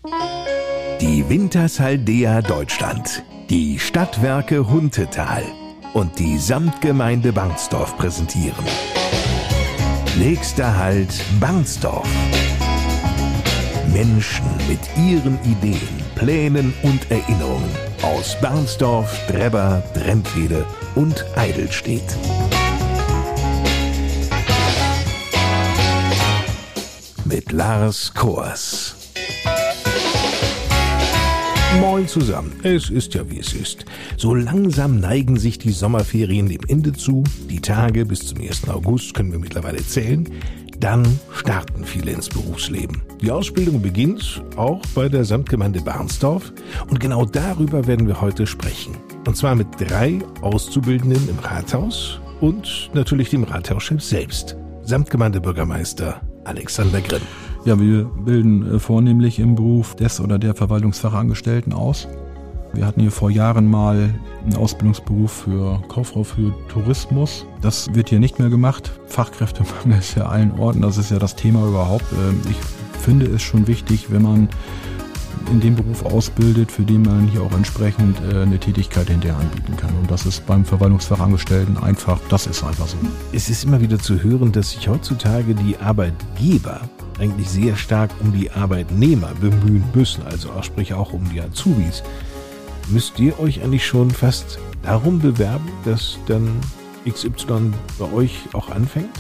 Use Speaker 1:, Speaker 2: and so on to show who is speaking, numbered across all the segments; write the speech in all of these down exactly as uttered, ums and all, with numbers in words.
Speaker 1: Die Wintershaldea Deutschland, die Stadtwerke Huntetal und die Samtgemeinde Barnsdorf präsentieren. Nächster Halt Barnsdorf. Menschen mit ihren Ideen, Plänen und Erinnerungen aus Barnsdorf, Drebber, Drentwede und Eidelstedt. Mit Lars Kors. Moin zusammen, es ist ja wie es ist. So langsam neigen sich die Sommerferien dem Ende zu. Die Tage bis zum ersten August können wir mittlerweile zählen. Dann starten viele ins Berufsleben. Die Ausbildung beginnt auch bei der Samtgemeinde Barnsdorf. Und genau darüber werden wir heute sprechen. Und zwar mit drei Auszubildenden im Rathaus und natürlich dem Rathauschef selbst. Samtgemeindebürgermeister Alexander Grimm.
Speaker 2: Ja, wir bilden vornehmlich im Beruf des oder der Verwaltungsfachangestellten aus. Wir hatten hier vor Jahren mal einen Ausbildungsberuf für Kauffrau für Tourismus. Das wird hier nicht mehr gemacht. Fachkräftemangel ist ja allen Orten, das ist ja das Thema überhaupt. Ich finde es schon wichtig, wenn man in dem Beruf ausbildet, für den man hier auch entsprechend eine Tätigkeit hinterher anbieten kann. Und das ist beim Verwaltungsfachangestellten einfach, das ist einfach so.
Speaker 1: Es ist immer wieder zu hören, dass sich heutzutage die Arbeitgeber eigentlich sehr stark um die Arbeitnehmer bemühen müssen, also auch, sprich auch um die Azubis. Müsst ihr euch eigentlich schon fast darum bewerben, dass dann X Y bei euch auch anfängt?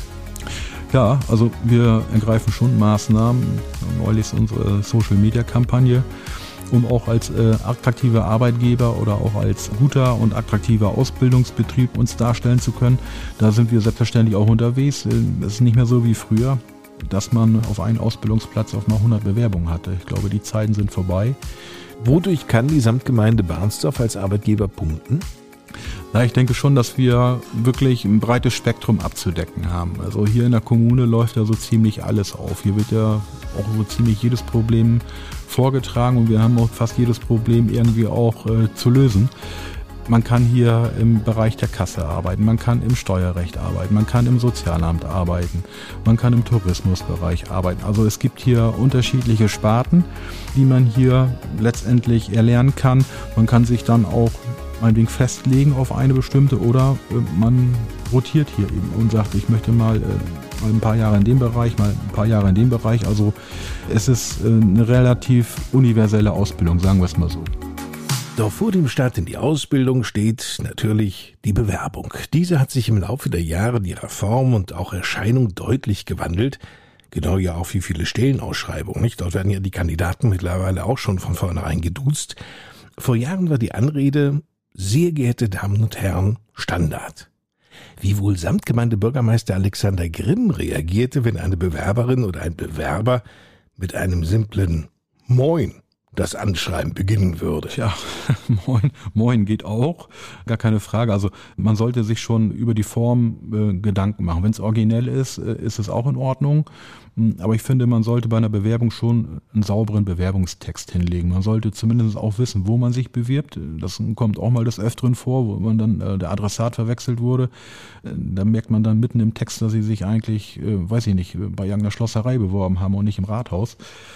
Speaker 2: Ja, also wir ergreifen schon Maßnahmen. Neulich ist unsere Social-Media-Kampagne, um auch als äh, attraktiver Arbeitgeber oder auch als guter und attraktiver Ausbildungsbetrieb uns darstellen zu können. Da sind wir selbstverständlich auch unterwegs. Es ist nicht mehr so wie früher, dass man auf einen Ausbildungsplatz auf mal hundert Bewerbungen hatte. Ich glaube, die Zeiten sind vorbei.
Speaker 1: Wodurch kann die Samtgemeinde Barnsdorf als Arbeitgeber punkten?
Speaker 2: Na, ich denke schon, dass wir wirklich ein breites Spektrum abzudecken haben. Also hier in der Kommune läuft ja so ziemlich alles auf. Hier wird ja auch so ziemlich jedes Problem vorgetragen und wir haben auch fast jedes Problem irgendwie auch äh, zu lösen. Man kann hier im Bereich der Kasse arbeiten, man kann im Steuerrecht arbeiten, man kann im Sozialamt arbeiten, man kann im Tourismusbereich arbeiten. Also es gibt hier unterschiedliche Sparten, die man hier letztendlich erlernen kann. Man kann sich dann auch meinetwegen festlegen auf eine bestimmte oder äh, man rotiert hier eben und sagt, ich möchte mal, äh, mal ein paar Jahre in dem Bereich, mal ein paar Jahre in dem Bereich. Also es ist äh, eine relativ universelle Ausbildung, sagen wir es mal so.
Speaker 1: Doch vor dem Start in die Ausbildung steht natürlich die Bewerbung. Diese hat sich im Laufe der Jahre ihrer Form und auch Erscheinung deutlich gewandelt. Genau ja auch wie viele Stellenausschreibungen, nicht? Dort werden ja die Kandidaten mittlerweile auch schon von vornherein geduzt. Vor Jahren war die Anrede, sehr geehrte Damen und Herren, Standard. Wie wohl Samtgemeindebürgermeister Alexander Grimm reagierte, wenn eine Bewerberin oder ein Bewerber mit einem simplen Moin das Anschreiben beginnen würde.
Speaker 2: Ja, moin, moin geht auch, gar keine Frage. Also man sollte sich schon über die Form äh, Gedanken machen. Wenn es originell ist, äh, ist es auch in Ordnung. Aber ich finde, man sollte bei einer Bewerbung schon einen sauberen Bewerbungstext hinlegen. Man sollte zumindest auch wissen, wo man sich bewirbt. Das kommt auch mal des Öfteren vor, wo man dann äh, der Adressat verwechselt wurde. Äh, da merkt man dann mitten im Text, dass sie sich eigentlich, äh, weiß ich nicht, bei irgendeiner Schlosserei beworben haben und nicht im Rathaus.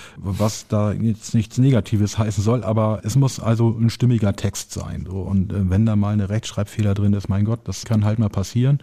Speaker 2: Was da jetzt nichts Negatives heißen soll, aber es muss also ein stimmiger Text sein. So. Und äh, wenn da mal eine Rechtschreibfehler drin ist, mein Gott, das kann halt mal passieren.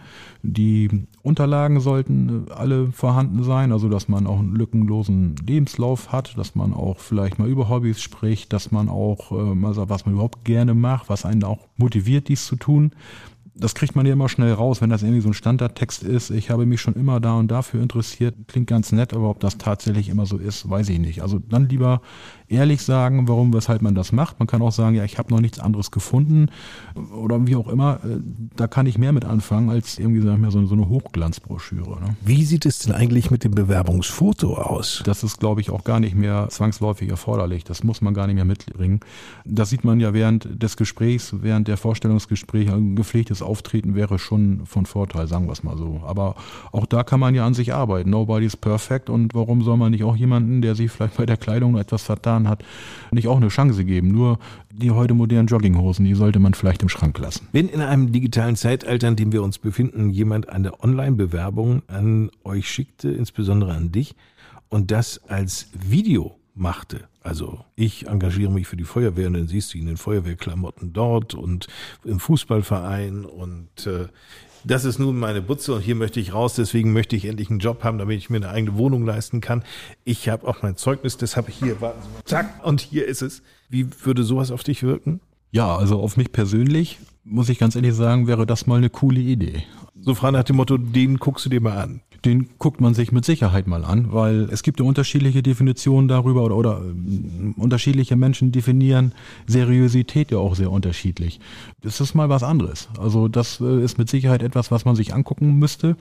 Speaker 2: Die Unterlagen sollten äh, alle vorhanden sein, also dass man auch einen lückenlosen Lebenslauf hat, dass man auch vielleicht mal über Hobbys spricht, dass man auch äh, mal sagt, was man überhaupt gerne macht, was einen auch motiviert, dies zu tun. Das kriegt man ja immer schnell raus, wenn das irgendwie so ein Standardtext ist. Ich habe mich schon immer da und dafür interessiert. Klingt ganz nett, aber ob das tatsächlich immer so ist, weiß ich nicht. Also dann lieber ehrlich sagen, warum, weshalb man das macht. Man kann auch sagen, ja, ich habe noch nichts anderes gefunden oder wie auch immer. Da kann ich mehr mit anfangen als irgendwie, sag ich mal, so eine Hochglanzbroschüre. Ne?
Speaker 1: Wie sieht es denn eigentlich mit dem Bewerbungsfoto aus?
Speaker 2: Das ist, glaube ich, auch gar nicht mehr zwangsläufig erforderlich. Das muss man gar nicht mehr mitbringen. Das sieht man ja während des Gesprächs, während der Vorstellungsgespräche. Ein gepflegtes Auftreten wäre schon von Vorteil, sagen wir es mal so. Aber auch da kann man ja an sich arbeiten. Nobody's perfect. Und warum soll man nicht auch jemanden, der sich vielleicht bei der Kleidung etwas vertan hat, nicht auch eine Chance geben? Nur die heute modernen Jogginghosen, die sollte man vielleicht im Schrank lassen.
Speaker 1: Wenn in einem digitalen Zeitalter, in dem wir uns befinden, jemand eine Online-Bewerbung an euch schickte, insbesondere an dich, und das als Video machte. Also ich engagiere mich für die Feuerwehr und dann siehst du ihn in Feuerwehrklamotten dort und im Fußballverein und äh, das ist nun meine Butze und hier möchte ich raus, deswegen möchte ich endlich einen Job haben, damit ich mir eine eigene Wohnung leisten kann. Ich habe auch mein Zeugnis, das habe ich hier, warten Sie mal, zack, und hier ist es. Wie würde sowas auf dich wirken?
Speaker 2: Ja, also auf mich persönlich, muss ich ganz ehrlich sagen, wäre das mal eine coole Idee.
Speaker 1: So frei nach dem Motto, den guckst du dir mal an.
Speaker 2: Den guckt man sich mit Sicherheit mal an, weil es gibt ja unterschiedliche Definitionen darüber oder, oder äh, unterschiedliche Menschen definieren Seriosität ja auch sehr unterschiedlich. Das ist mal was anderes. Also das äh, ist mit Sicherheit etwas, was man sich angucken müsste.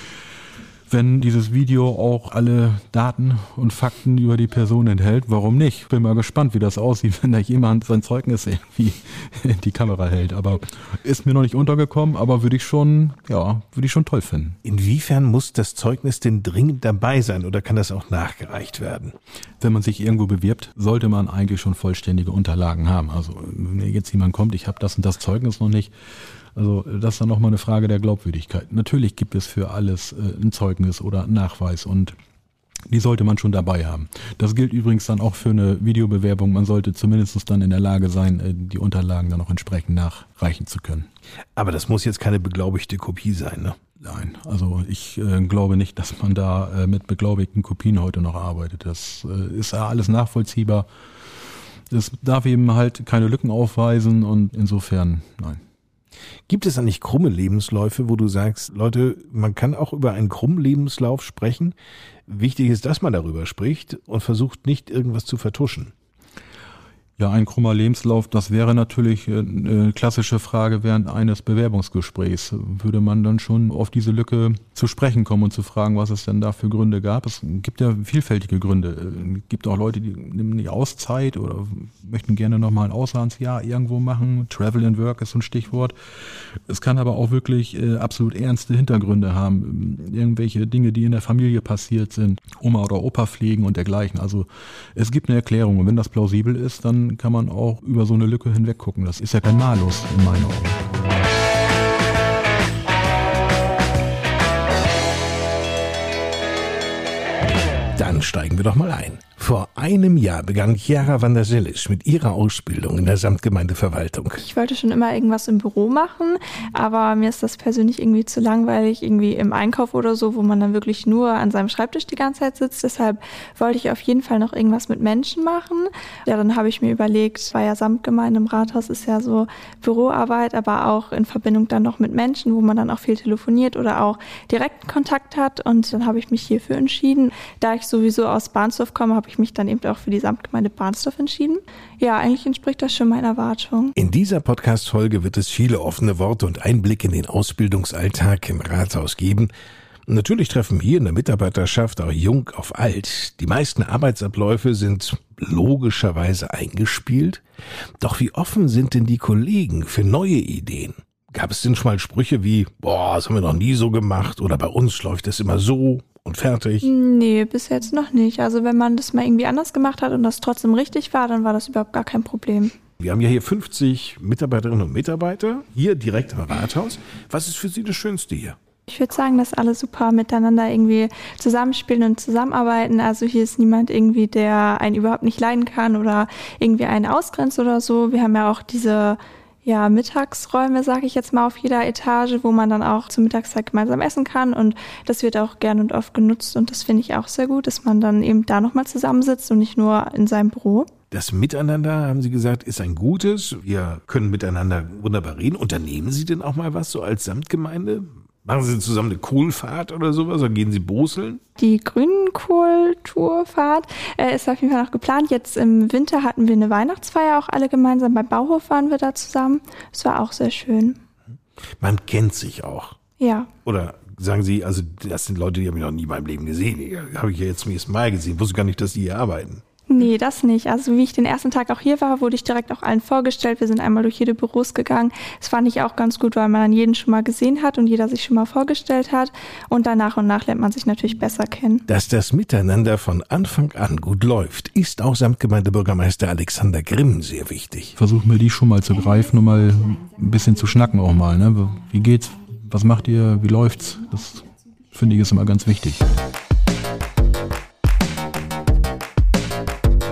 Speaker 2: Wenn dieses Video auch alle Daten und Fakten über die Person enthält, warum nicht? Bin mal gespannt, wie das aussieht, wenn da jemand sein Zeugnis irgendwie in die Kamera hält. Aber ist mir noch nicht untergekommen, aber würde ich schon, ja, würde ich schon toll finden.
Speaker 1: Inwiefern muss das Zeugnis denn dringend dabei sein oder kann das auch nachgereicht werden?
Speaker 2: Wenn man sich irgendwo bewirbt, sollte man eigentlich schon vollständige Unterlagen haben. Also wenn jetzt jemand kommt, ich habe das und das Zeugnis noch nicht. Also das ist dann nochmal eine Frage der Glaubwürdigkeit. Natürlich gibt es für alles äh, ein Zeugnis oder einen Nachweis und die sollte man schon dabei haben. Das gilt übrigens dann auch für eine Videobewerbung. Man sollte zumindest dann in der Lage sein, äh, die Unterlagen dann auch entsprechend nachreichen zu können.
Speaker 1: Aber das muss jetzt keine beglaubigte Kopie sein, ne?
Speaker 2: Nein, also ich äh, glaube nicht, dass man da äh, mit beglaubigten Kopien heute noch arbeitet. Das äh, ist ja alles nachvollziehbar. Es darf eben halt keine Lücken aufweisen und insofern, nein.
Speaker 1: Gibt es eigentlich krumme Lebensläufe, wo du sagst, Leute, man kann auch über einen krummen Lebenslauf sprechen? Wichtig ist, dass man darüber spricht und versucht nicht irgendwas zu vertuschen.
Speaker 2: Ja, ein krummer Lebenslauf, das wäre natürlich eine klassische Frage während eines Bewerbungsgesprächs. Würde man dann schon auf diese Lücke zu sprechen kommen und zu fragen, was es denn da für Gründe gab? Es gibt ja vielfältige Gründe. Es gibt auch Leute, die nehmen nicht Auszeit oder möchten gerne nochmal ein Auslandsjahr irgendwo machen. Travel and Work ist so ein Stichwort. Es kann aber auch wirklich äh, absolut ernste Hintergründe haben. Irgendwelche Dinge, die in der Familie passiert sind. Oma oder Opa pflegen und dergleichen. Also es gibt eine Erklärung und wenn das plausibel ist, dann kann man auch über so eine Lücke hinweg gucken. Das ist ja kein Malus in meinen Augen.
Speaker 1: Dann steigen wir doch mal ein. Vor einem Jahr begann Chiara Vanderselisch mit ihrer Ausbildung in der Samtgemeindeverwaltung.
Speaker 3: Ich wollte schon immer irgendwas im Büro machen, aber mir ist das persönlich irgendwie zu langweilig, irgendwie im Einkauf oder so, wo man dann wirklich nur an seinem Schreibtisch die ganze Zeit sitzt. Deshalb wollte ich auf jeden Fall noch irgendwas mit Menschen machen. Ja, dann habe ich mir überlegt, war ja Samtgemeinde im Rathaus, ist ja so Büroarbeit, aber auch in Verbindung dann noch mit Menschen, wo man dann auch viel telefoniert oder auch direkten Kontakt hat. Und dann habe ich mich hierfür entschieden. Da ich sowieso aus Bahnsdorf komme, habe ich mich dann eben auch für die Samtgemeinde Bahnsdorf entschieden. Ja, eigentlich entspricht das schon meinen Erwartungen.
Speaker 1: In dieser Podcast-Folge wird es viele offene Worte und Einblicke in den Ausbildungsalltag im Rathaus geben. Und natürlich treffen hier in der Mitarbeiterschaft auch jung auf alt. Die meisten Arbeitsabläufe sind logischerweise eingespielt. Doch wie offen sind denn die Kollegen für neue Ideen? Gab es denn schon mal Sprüche wie, boah, das haben wir noch nie so gemacht oder bei uns läuft es immer so und fertig?
Speaker 3: Nee, bis jetzt noch nicht. Also wenn man das mal irgendwie anders gemacht hat und das trotzdem richtig war, dann war das überhaupt gar kein Problem.
Speaker 1: Wir haben ja hier fünfzig Mitarbeiterinnen und Mitarbeiter, hier direkt am Rathaus. Was ist für Sie das Schönste hier?
Speaker 3: Ich würde sagen, dass alle super miteinander irgendwie zusammenspielen und zusammenarbeiten. Also hier ist niemand irgendwie, der einen überhaupt nicht leiden kann oder irgendwie einen ausgrenzt oder so. Wir haben ja auch diese ja, Mittagsräume, sage ich jetzt mal, auf jeder Etage, wo man dann auch zur Mittagszeit gemeinsam essen kann und das wird auch gern und oft genutzt und das finde ich auch sehr gut, dass man dann eben da nochmal zusammensitzt und nicht nur in seinem Büro.
Speaker 1: Das Miteinander, haben Sie gesagt, ist ein gutes. Wir können miteinander wunderbar reden. Unternehmen Sie denn auch mal was so als Samtgemeinde? Machen Sie zusammen eine Kohlfahrt oder sowas oder gehen Sie boseln?
Speaker 3: Die Grünkohl-Tourfahrt äh, ist auf jeden Fall noch geplant. Jetzt im Winter hatten wir eine Weihnachtsfeier, auch alle gemeinsam. Beim Bauhof waren wir da zusammen. Das war auch sehr schön.
Speaker 1: Man kennt sich auch.
Speaker 3: Ja.
Speaker 1: Oder sagen Sie, also das sind Leute, die habe ich noch nie in meinem Leben gesehen. Die habe ich ja jetzt zum ersten Mal gesehen. Ich wusste gar nicht, dass die hier arbeiten.
Speaker 3: Nee, das nicht. Also wie ich den ersten Tag auch hier war, wurde ich direkt auch allen vorgestellt. Wir sind einmal durch jede Büros gegangen. Das fand ich auch ganz gut, weil man dann jeden schon mal gesehen hat und jeder sich schon mal vorgestellt hat. Und dann nach und nach lernt man sich natürlich besser kennen.
Speaker 1: Dass das Miteinander von Anfang an gut läuft, ist auch Samtgemeindebürgermeister Alexander Grimm sehr wichtig.
Speaker 2: Versuchen wir die schon mal zu greifen und mal ein bisschen zu schnacken auch mal. Ne? Wie geht's? Was macht ihr? Wie läuft's? Das finde ich ist immer ganz wichtig.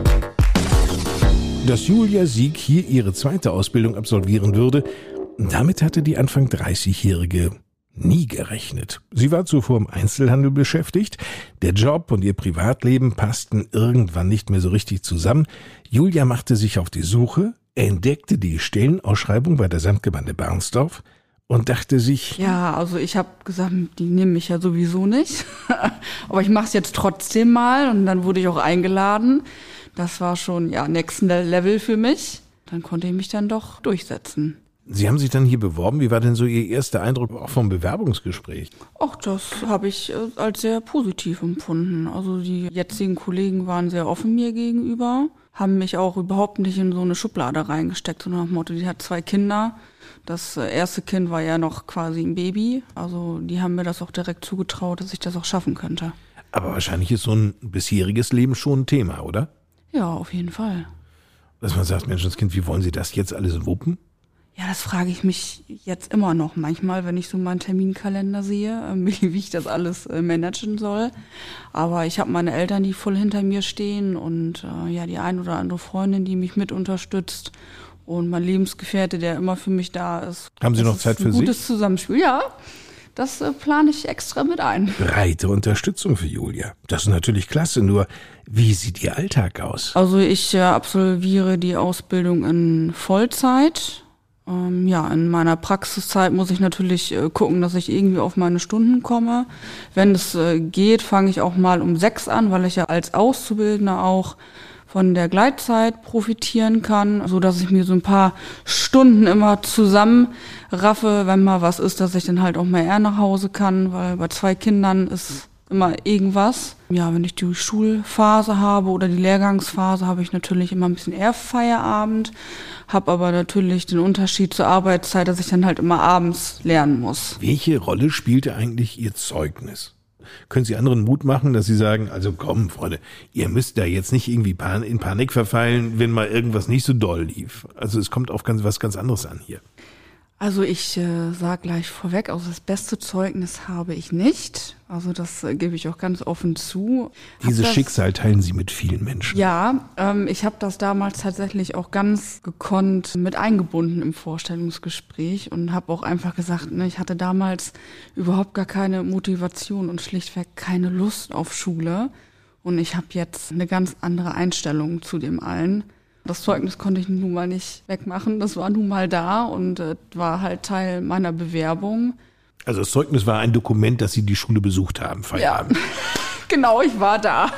Speaker 1: Dass Julia Sieg hier ihre zweite Ausbildung absolvieren würde, damit hatte die Anfang dreißigjährige nie gerechnet. Sie war zuvor im Einzelhandel beschäftigt. Der Job und ihr Privatleben passten irgendwann nicht mehr so richtig zusammen. Julia machte sich auf die Suche, entdeckte die Stellenausschreibung bei der Samtgemeinde Barnsdorf und dachte sich...
Speaker 4: Ja, also ich habe gesagt, die nehmen mich ja sowieso nicht. Aber ich mache es jetzt trotzdem mal und dann wurde ich auch eingeladen. Das war schon ja next Level für mich. Dann konnte ich mich dann doch durchsetzen.
Speaker 1: Sie haben sich dann hier beworben. Wie war denn so Ihr erster Eindruck auch vom Bewerbungsgespräch?
Speaker 4: Ach, das habe ich als sehr positiv empfunden. Also die jetzigen Kollegen waren sehr offen mir gegenüber, haben mich auch überhaupt nicht in so eine Schublade reingesteckt, sondern nach dem Motto, die hat zwei Kinder. Das erste Kind war ja noch quasi ein Baby. Also die haben mir das auch direkt zugetraut, dass ich das auch schaffen könnte.
Speaker 1: Aber wahrscheinlich ist so ein bisheriges Leben schon ein Thema, oder?
Speaker 4: Ja, auf jeden Fall.
Speaker 1: Dass man sagt, Menschenskind, wie wollen Sie das jetzt alles wuppen?
Speaker 4: Ja, das frage ich mich jetzt immer noch manchmal, wenn ich so meinen Terminkalender sehe, wie ich das alles managen soll. Aber ich habe meine Eltern, die voll hinter mir stehen und äh, ja die ein oder andere Freundin, die mich mit unterstützt und mein Lebensgefährte, der immer für mich da ist.
Speaker 1: Haben Sie noch Zeit für sich?
Speaker 4: Gutes Zusammenspiel, ja. Das äh, plane ich extra mit ein.
Speaker 1: Breite Unterstützung für Julia. Das ist natürlich klasse, nur wie sieht Ihr Alltag aus?
Speaker 4: Also ich äh, absolviere die Ausbildung in Vollzeit. Ähm, ja, in meiner Praxiszeit muss ich natürlich äh, gucken, dass ich irgendwie auf meine Stunden komme. Wenn es äh, geht, fange ich auch mal um sechs an, weil ich ja als Auszubildender auch von der Gleitzeit profitieren kann, so dass ich mir so ein paar Stunden immer zusammenraffe, wenn mal was ist, dass ich dann halt auch mal eher nach Hause kann, weil bei zwei Kindern ist immer irgendwas. Ja, wenn ich die Schulphase habe oder die Lehrgangsphase, habe ich natürlich immer ein bisschen eher Feierabend, habe aber natürlich den Unterschied zur Arbeitszeit, dass ich dann halt immer abends lernen muss.
Speaker 1: Welche Rolle spielte eigentlich Ihr Zeugnis? Können Sie anderen Mut machen, dass Sie sagen, also komm, Freunde, ihr müsst da jetzt nicht irgendwie in Panik verfallen, wenn mal irgendwas nicht so doll lief. Also es kommt auf ganz, was ganz anderes an hier.
Speaker 4: Also ich äh, sage gleich vorweg, also das beste Zeugnis habe ich nicht. Also das äh, gebe ich auch ganz offen zu.
Speaker 1: Dieses
Speaker 4: das,
Speaker 1: Schicksal teilen Sie mit vielen Menschen.
Speaker 4: Ja, ähm, ich habe das damals tatsächlich auch ganz gekonnt mit eingebunden im Vorstellungsgespräch und habe auch einfach gesagt, ne, ich hatte damals überhaupt gar keine Motivation und schlichtweg keine Lust auf Schule. Und ich habe jetzt eine ganz andere Einstellung zu dem allen. Das Zeugnis konnte ich nun mal nicht wegmachen. Das war nun mal da und äh, war halt Teil meiner Bewerbung.
Speaker 1: Also das Zeugnis war ein Dokument, dass Sie die Schule besucht haben, Feierabend.
Speaker 4: Ja, genau, ich war da.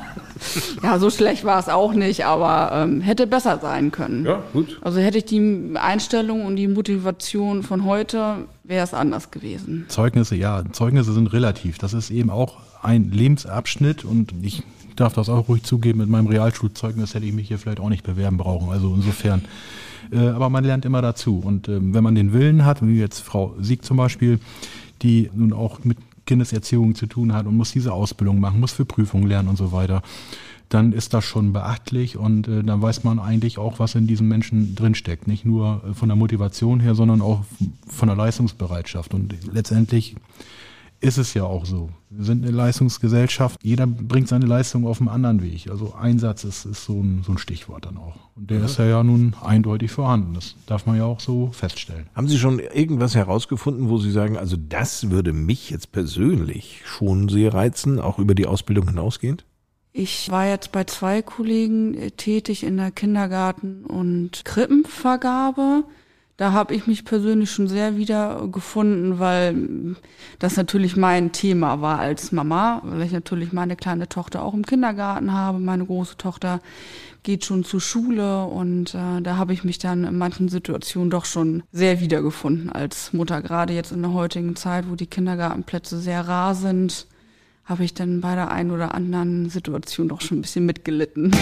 Speaker 4: Ja, so schlecht war es auch nicht, aber ähm, hätte besser sein können.
Speaker 1: Ja, gut.
Speaker 4: Also hätte ich die Einstellung und die Motivation von heute, wäre es anders gewesen.
Speaker 2: Zeugnisse, ja, Zeugnisse sind relativ. Das ist eben auch ein Lebensabschnitt und ich darf das auch ruhig zugeben, mit meinem Realschulzeugnis hätte ich mich hier vielleicht auch nicht bewerben brauchen. Also insofern, äh, aber man lernt immer dazu. Und äh, wenn man den Willen hat, wie jetzt Frau Sieg zum Beispiel, die nun auch mit Kindeserziehung zu tun hat und muss diese Ausbildung machen, muss für Prüfungen lernen und so weiter, dann ist das schon beachtlich und äh, dann weiß man eigentlich auch, was in diesem Menschen drinsteckt. Nicht nur äh, von der Motivation her, sondern auch von der Leistungsbereitschaft. Und letztendlich ist es ja auch so. Wir sind eine Leistungsgesellschaft. Jeder bringt seine Leistung auf einem anderen Weg. Also Einsatz ist, ist so, ein, so ein Stichwort dann auch. Und der ja. ist ja, ja nun eindeutig vorhanden. Das darf man ja auch so feststellen.
Speaker 1: Haben Sie schon irgendwas herausgefunden, wo Sie sagen, also das würde mich jetzt persönlich schon sehr reizen, auch über die Ausbildung hinausgehend?
Speaker 4: Ich war jetzt bei zwei Kollegen tätig in der Kindergarten- und Krippenvergabe. Da habe ich mich persönlich schon sehr wiedergefunden, weil das natürlich mein Thema war als Mama, weil ich natürlich meine kleine Tochter auch im Kindergarten habe. Meine große Tochter geht schon zur Schule und äh, da habe ich mich dann in manchen Situationen doch schon sehr wiedergefunden als Mutter. Gerade jetzt in der heutigen Zeit, wo die Kindergartenplätze sehr rar sind, habe ich dann bei der einen oder anderen Situation doch schon ein bisschen mitgelitten.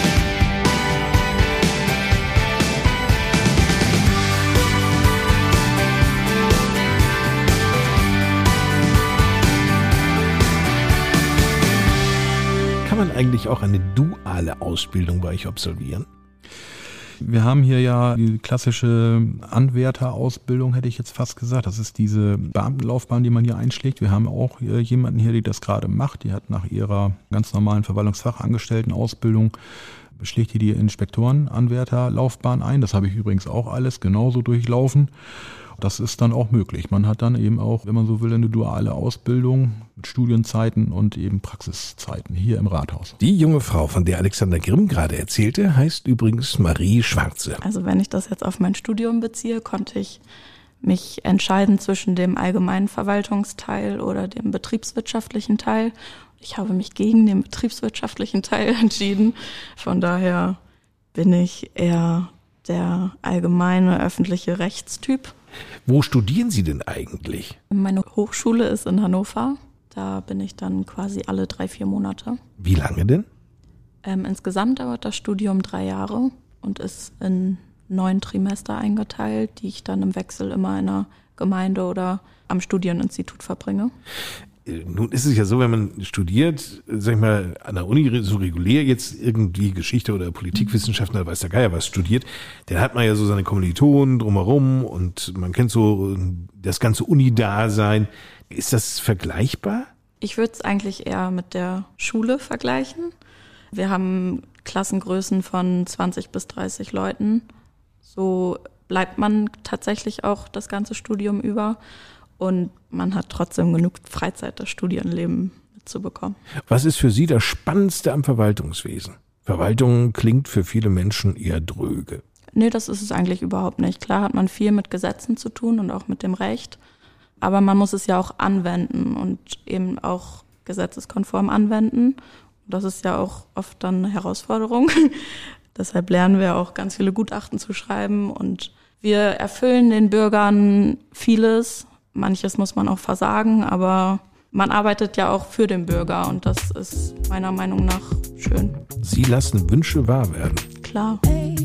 Speaker 1: Kann man eigentlich auch eine duale Ausbildung bei euch absolvieren?
Speaker 2: Wir haben hier ja die klassische Anwärterausbildung, hätte ich jetzt fast gesagt. Das ist diese Beamtenlaufbahn, die man hier einschlägt. Wir haben auch jemanden hier, die das gerade macht. Die hat nach ihrer ganz normalen Verwaltungsfachangestelltenausbildung schlägt hier die Inspektorenanwärterlaufbahn ein. Das habe ich übrigens auch alles genauso durchlaufen. Das ist dann auch möglich. Man hat dann eben auch, wenn man so will, eine duale Ausbildung mit Studienzeiten und eben Praxiszeiten hier im Rathaus.
Speaker 1: Die junge Frau, von der Alexander Grimm gerade erzählte, heißt übrigens Marie Schwarze.
Speaker 5: Also wenn ich das jetzt auf mein Studium beziehe, konnte ich mich entscheiden zwischen dem allgemeinen Verwaltungsteil oder dem betriebswirtschaftlichen Teil. Ich habe mich gegen den betriebswirtschaftlichen Teil entschieden. Von daher bin ich eher der allgemeine öffentliche Rechtstyp.
Speaker 1: Wo studieren Sie denn eigentlich?
Speaker 5: Meine Hochschule ist in Hannover. Da bin ich dann quasi alle drei, vier Monate.
Speaker 1: Wie lange denn?
Speaker 5: Ähm, insgesamt dauert das Studium drei Jahre und ist in neun Trimester eingeteilt, die ich dann im Wechsel immer in einer Gemeinde oder am Studieninstitut verbringe.
Speaker 1: Nun ist es ja so, wenn man studiert, sag ich mal, an der Uni so regulär jetzt irgendwie Geschichte oder Politikwissenschaften oder weiß der Geier was studiert, dann hat man ja so seine Kommilitonen drumherum und man kennt so das ganze Uni-Dasein. Ist das vergleichbar?
Speaker 5: Ich würde es eigentlich eher mit der Schule vergleichen. Wir haben Klassengrößen von zwanzig bis dreißig Leuten. So bleibt man tatsächlich auch das ganze Studium über. Und man hat trotzdem genug Freizeit, das Studienleben mitzubekommen.
Speaker 1: Was ist für Sie das Spannendste am Verwaltungswesen? Verwaltung klingt für viele Menschen eher dröge.
Speaker 5: Nee, das ist es eigentlich überhaupt nicht. Klar hat man viel mit Gesetzen zu tun und auch mit dem Recht. Aber man muss es ja auch anwenden und eben auch gesetzeskonform anwenden. Das ist ja auch oft dann eine Herausforderung. Deshalb lernen wir auch ganz viele Gutachten zu schreiben. Und wir erfüllen den Bürgern vieles. Manches muss man auch versagen, aber man arbeitet ja auch für den Bürger und das ist meiner Meinung nach schön.
Speaker 1: Sie lassen Wünsche wahr werden.
Speaker 5: Klar.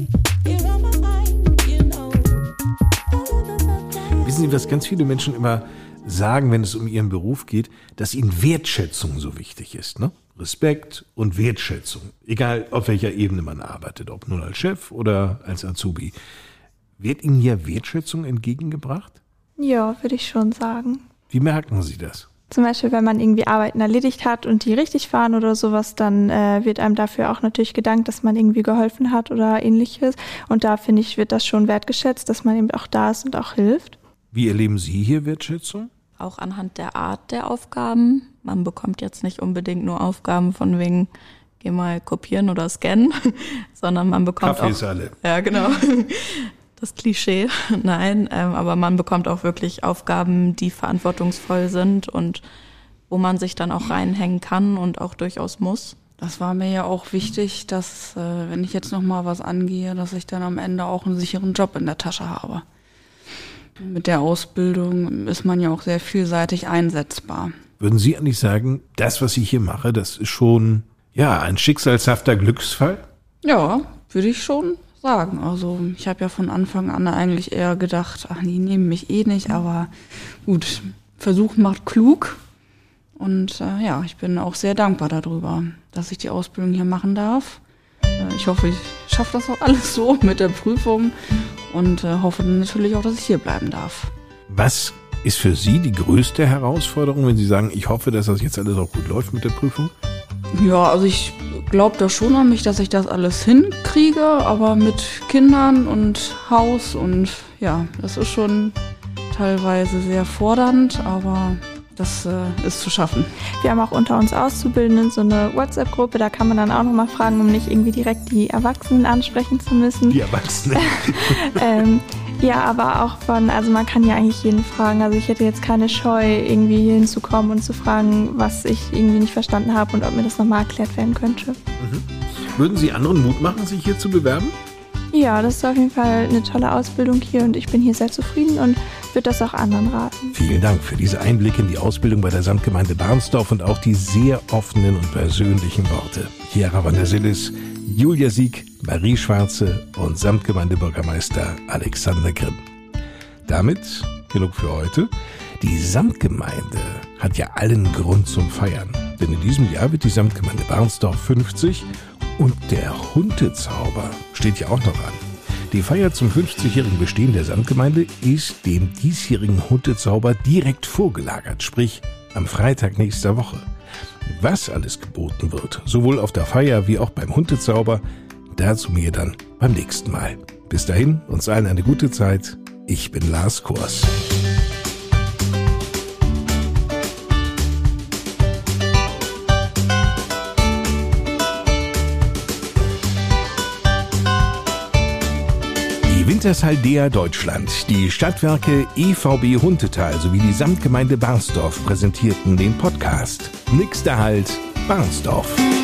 Speaker 1: Wissen Sie, was ganz viele Menschen immer sagen, wenn es um ihren Beruf geht, dass ihnen Wertschätzung so wichtig ist, ne? Respekt und Wertschätzung, egal auf welcher Ebene man arbeitet, ob nun als Chef oder als Azubi. Wird Ihnen hier Wertschätzung entgegengebracht?
Speaker 3: Ja, würde ich schon sagen.
Speaker 1: Wie merken Sie das?
Speaker 3: Zum Beispiel, wenn man irgendwie Arbeiten erledigt hat und die richtig fahren oder sowas, dann äh, wird einem dafür auch natürlich gedankt, dass man irgendwie geholfen hat oder ähnliches. Und da, finde ich, wird das schon wertgeschätzt, dass man eben auch da ist und auch hilft.
Speaker 1: Wie erleben Sie hier Wertschätzung?
Speaker 5: Auch anhand der Art der Aufgaben. Man bekommt jetzt nicht unbedingt nur Aufgaben von wegen, geh mal kopieren oder scannen, sondern man bekommt
Speaker 1: Kaffee
Speaker 5: auch...
Speaker 1: ist alle.
Speaker 5: Ja, genau. Das Klischee, nein, ähm, aber man bekommt auch wirklich Aufgaben, die verantwortungsvoll sind und wo man sich dann auch reinhängen kann und auch durchaus muss.
Speaker 4: Das war mir ja auch wichtig, dass, äh, wenn ich jetzt noch mal was angehe, dass ich dann am Ende auch einen sicheren Job in der Tasche habe. Mit der Ausbildung ist man ja auch sehr vielseitig einsetzbar.
Speaker 1: Würden Sie eigentlich sagen, das, was ich hier mache, das ist schon, ja, ein schicksalshafter Glücksfall?
Speaker 4: Ja, würde ich schon sagen. Also ich habe ja von Anfang an eigentlich eher gedacht, ach, die nehmen mich eh nicht, aber gut, Versuch macht klug. Und äh, ja, ich bin auch sehr dankbar darüber, dass ich die Ausbildung hier machen darf. Äh, ich hoffe, ich schaffe das auch alles so mit der Prüfung und äh, hoffe natürlich auch, dass ich hier bleiben darf.
Speaker 1: Was ist für Sie die größte Herausforderung, wenn Sie sagen, ich hoffe, dass das jetzt alles auch gut läuft mit der Prüfung?
Speaker 4: Ja, also ich glaube da schon an mich, dass ich das alles hinkriege, aber mit Kindern und Haus und ja, das ist schon teilweise sehr fordernd, aber das äh, ist zu schaffen.
Speaker 3: Wir haben auch unter uns Auszubildenden so eine WhatsApp-Gruppe, da kann man dann auch nochmal fragen, um nicht irgendwie direkt die Erwachsenen ansprechen zu müssen.
Speaker 1: Die Erwachsenen.
Speaker 3: ähm, ja, aber auch von, also man kann ja eigentlich jeden fragen. Also ich hätte jetzt keine Scheu, irgendwie hier hinzukommen und zu fragen, was ich irgendwie nicht verstanden habe und ob mir das nochmal erklärt werden könnte.
Speaker 1: Mhm. Würden Sie anderen Mut machen, sich hier zu bewerben?
Speaker 3: Ja, das ist auf jeden Fall eine tolle Ausbildung hier und ich bin hier sehr zufrieden und würde das auch anderen raten.
Speaker 1: Vielen Dank für diese Einblicke in die Ausbildung bei der Samtgemeinde Barnsdorf und auch die sehr offenen und persönlichen Worte. Chiara van der Sillis, Julia Sieg, Marie Schwarze und Samtgemeindebürgermeister Alexander Grimm. Damit genug für heute. Die Samtgemeinde hat ja allen Grund zum Feiern. Denn in diesem Jahr wird die Samtgemeinde Barnsdorf fünfzig und der Hundezauber steht ja auch noch an. Die Feier zum fünfzigjährigen Bestehen der Samtgemeinde ist dem diesjährigen Hundezauber direkt vorgelagert, sprich am Freitag nächster Woche. Was alles geboten wird, sowohl auf der Feier wie auch beim Hundezauber, Dazu mir dann beim nächsten Mal. Bis dahin, uns allen eine gute Zeit. Ich bin Lars Kors. Die Wintershaldea Deutschland, die Stadtwerke E V B Huntetal sowie die Samtgemeinde Barsdorf präsentierten den Podcast. Nächster Halt, Barsdorf.